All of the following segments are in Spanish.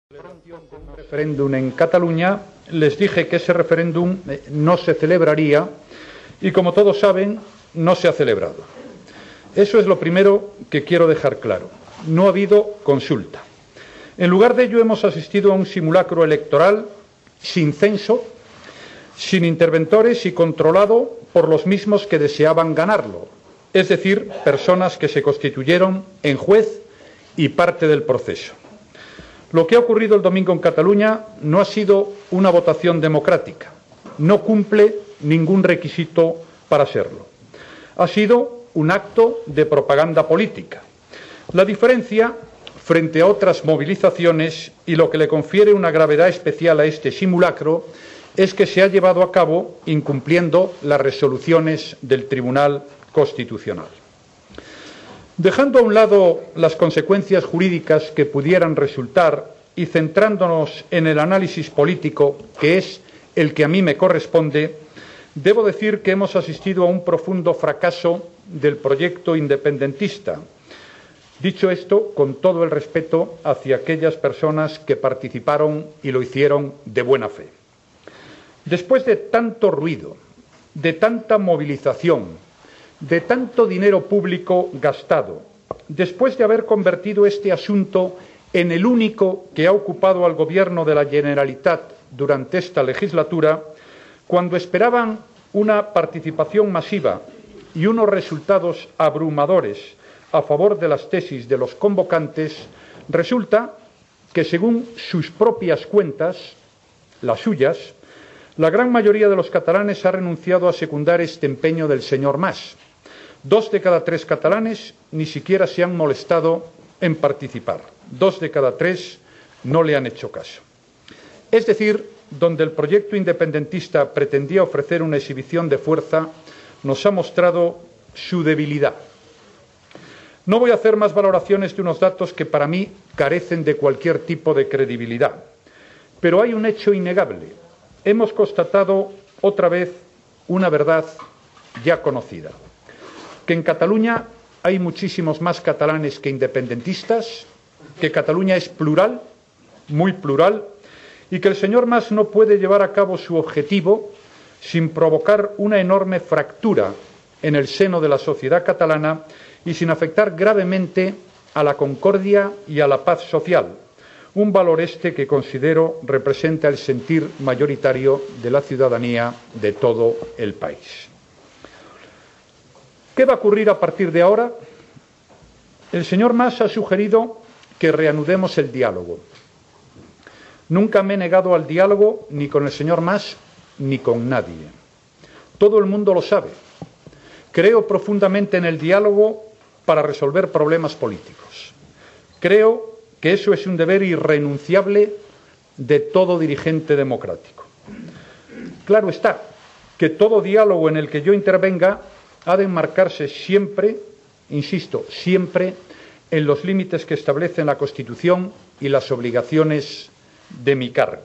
Un referéndum en Cataluña, les dije que ese referéndum no se celebraría y, como todos saben, no se ha celebrado. Eso es lo primero que quiero dejar claro. No ha habido consulta. En lugar de ello, hemos asistido a un simulacro electoral sin censo, sin interventores y controlado por los mismos que deseaban ganarlo, es decir, personas que se constituyeron en juez y parte del proceso. Lo que ha ocurrido el domingo en Cataluña no ha sido una votación democrática, no cumple ningún requisito para serlo. Ha sido un acto de propaganda política. La diferencia frente a otras movilizaciones y lo que le confiere una gravedad especial a este simulacro es que se ha llevado a cabo incumpliendo las resoluciones del Tribunal Constitucional. Dejando a un lado las consecuencias jurídicas que pudieran resultar y centrándonos en el análisis político, que es el que a mí me corresponde, debo decir que hemos asistido a un profundo fracaso del proyecto independentista. Dicho esto, con todo el respeto hacia aquellas personas que participaron y lo hicieron de buena fe. Después de tanto ruido, de tanta movilización, de tanto dinero público gastado, después de haber convertido este asunto en el único que ha ocupado al Gobierno de la Generalitat durante esta legislatura, cuando esperaban una participación masiva y unos resultados abrumadores a favor de las tesis de los convocantes, resulta que, según sus propias cuentas, las suyas, la gran mayoría de los catalanes ha renunciado a secundar este empeño del señor Mas. 2 de cada 3 catalanes ni siquiera se han molestado en participar. 2 de cada 3 no le han hecho caso. Es decir, donde el proyecto independentista pretendía ofrecer una exhibición de fuerza, nos ha mostrado su debilidad. No voy a hacer más valoraciones de unos datos que para mí carecen de cualquier tipo de credibilidad. Pero hay un hecho innegable. Hemos constatado otra vez una verdad ya conocida, que en Cataluña hay muchísimos más catalanes que independentistas, que Cataluña es plural, muy plural, y que el señor Mas no puede llevar a cabo su objetivo sin provocar una enorme fractura en el seno de la sociedad catalana y sin afectar gravemente a la concordia y a la paz social, un valor que considero representa el sentir mayoritario de la ciudadanía de todo el país. ¿Qué va a ocurrir a partir de ahora? El señor Mas ha sugerido que reanudemos el diálogo. Nunca me he negado al diálogo ni con el señor Mas ni con nadie. Todo el mundo lo sabe. Creo profundamente en el diálogo para resolver problemas políticos. Creo que eso es un deber irrenunciable de todo dirigente democrático. Claro está que todo diálogo en el que yo intervenga ha de enmarcarse siempre, insisto, siempre en los límites que establecen la Constitución y las obligaciones de mi cargo.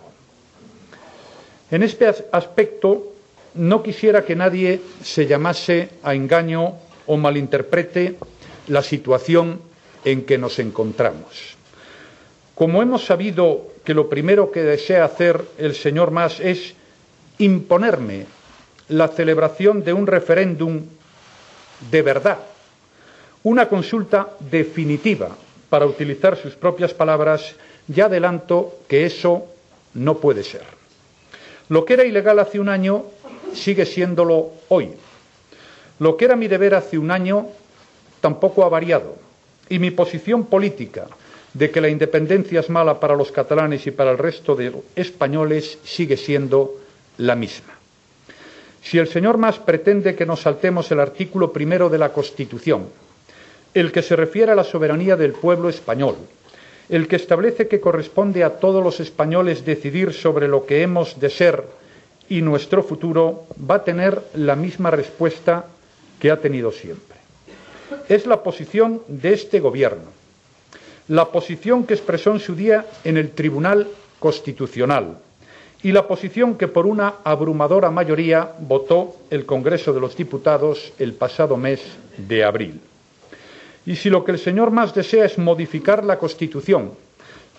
En este aspecto no quisiera que nadie se llamase a engaño o malinterprete la situación en que nos encontramos. Como hemos sabido que lo primero que desea hacer el señor Mas es imponerme la celebración de un referéndum de verdad, una consulta definitiva, para utilizar sus propias palabras, ya adelanto que eso no puede ser. Lo que era ilegal hace un año sigue siéndolo hoy. Lo que era mi deber hace un año tampoco ha variado. Y mi posición política de que la independencia es mala para los catalanes y para el resto de españoles sigue siendo la misma. Si el señor Mas pretende que nos saltemos el artículo 1 de la Constitución, el que se refiere a la soberanía del pueblo español, el que establece que corresponde a todos los españoles decidir sobre lo que hemos de ser y nuestro futuro, va a tener la misma respuesta que ha tenido siempre. Es la posición de este Gobierno, la posición que expresó en su día en el Tribunal Constitucional y la posición que por una abrumadora mayoría votó el Congreso de los Diputados el pasado mes de abril. Y si lo que el señor Mas desea es modificar la Constitución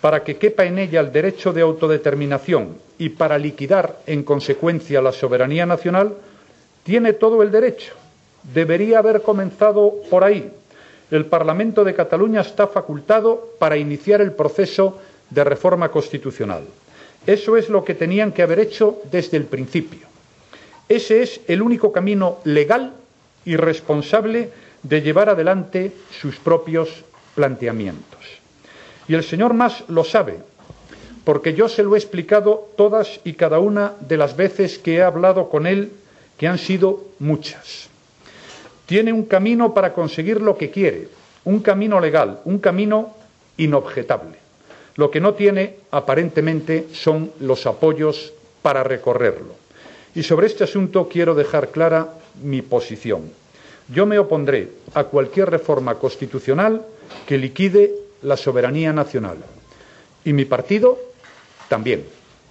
para que quepa en ella el derecho de autodeterminación y para liquidar, en consecuencia, la soberanía nacional, tiene todo el derecho. Debería haber comenzado por ahí. El Parlamento de Cataluña está facultado para iniciar el proceso de reforma constitucional. Eso es lo que tenían que haber hecho desde el principio. Ese es el único camino legal y responsable de llevar adelante sus propios planteamientos. Y el señor Mas lo sabe, porque yo se lo he explicado todas y cada una de las veces que he hablado con él, que han sido muchas. Tiene un camino para conseguir lo que quiere, un camino legal, un camino inobjetable. Lo que no tiene, aparentemente, son los apoyos para recorrerlo. Y sobre este asunto quiero dejar clara mi posición. Yo me opondré a cualquier reforma constitucional que liquide la soberanía nacional. Y mi partido también.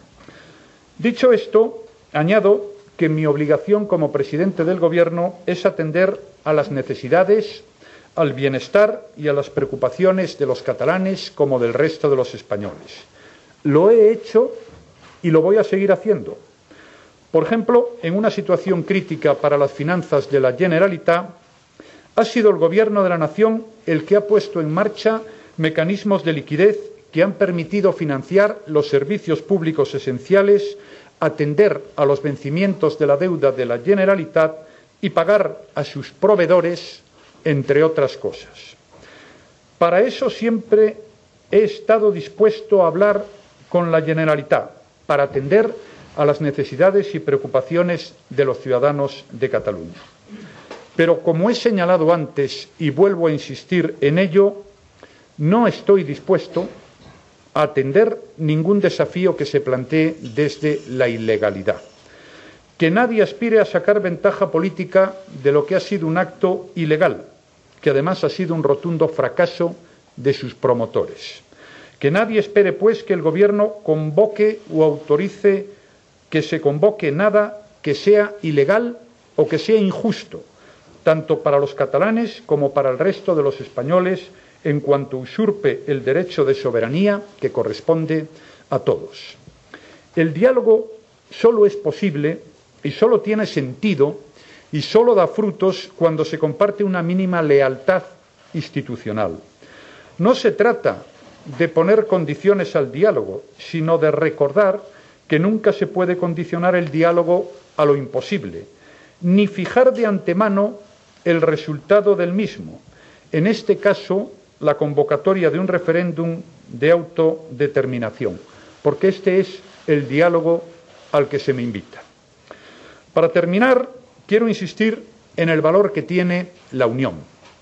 Dicho esto, añado que mi obligación como presidente del Gobierno es atender a las necesidades, al bienestar y a las preocupaciones de los catalanes como del resto de los españoles. Lo he hecho y lo voy a seguir haciendo. Por ejemplo, en una situación crítica para las finanzas de la Generalitat, ha sido el Gobierno de la Nación el que ha puesto en marcha mecanismos de liquidez que han permitido financiar los servicios públicos esenciales, atender a los vencimientos de la deuda de la Generalitat y pagar a sus proveedores, entre otras cosas. Para eso siempre he estado dispuesto a hablar con la Generalitat, para atender a las necesidades y preocupaciones de los ciudadanos de Cataluña. Pero, como he señalado antes y vuelvo a insistir en ello, no estoy dispuesto a atender ningún desafío que se plantee desde la ilegalidad. Que nadie aspire a sacar ventaja política de lo que ha sido un acto ilegal, que además ha sido un rotundo fracaso de sus promotores. Que nadie espere, pues, que el Gobierno convoque o autorice que se convoque nada que sea ilegal o que sea injusto, tanto para los catalanes como para el resto de los españoles, en cuanto usurpe el derecho de soberanía que corresponde a todos. El diálogo solo es posible y solo tiene sentido y solo da frutos cuando se comparte una mínima lealtad institucional. No se trata de poner condiciones al diálogo, sino de recordar que nunca se puede condicionar el diálogo a lo imposible, ni fijar de antemano el resultado del mismo, en este caso la convocatoria de un referéndum de autodeterminación, porque este es el diálogo al que se me invita. Para terminar, quiero insistir en el valor que tiene la unión.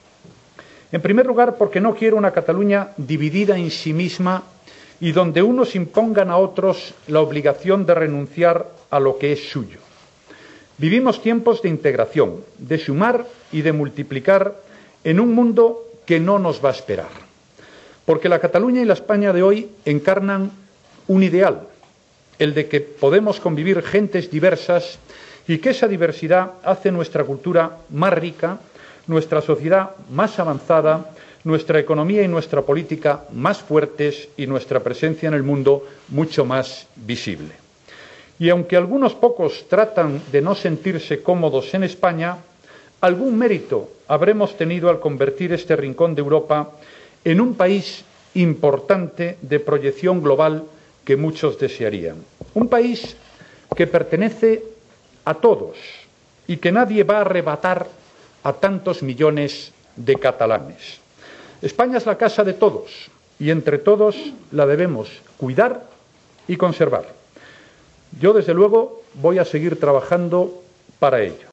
En primer lugar, porque no quiero una Cataluña dividida en sí misma y donde unos impongan a otros la obligación de renunciar a lo que es suyo. Vivimos tiempos de integración, de sumar y de multiplicar en un mundo que no nos va a esperar. Porque la Cataluña y la España de hoy encarnan un ideal, el de que podemos convivir gentes diversas y que esa diversidad hace nuestra cultura más rica, nuestra sociedad más avanzada, nuestra economía y nuestra política más fuertes y nuestra presencia en el mundo mucho más visible. Y aunque algunos pocos tratan de no sentirse cómodos en España, algún mérito habremos tenido al convertir este rincón de Europa en un país importante de proyección global que muchos desearían. Un país que pertenece a todos y que nadie va a arrebatar a tantos millones de catalanes. España es la casa de todos y entre todos la debemos cuidar y conservar. Yo, desde luego, voy a seguir trabajando para ello.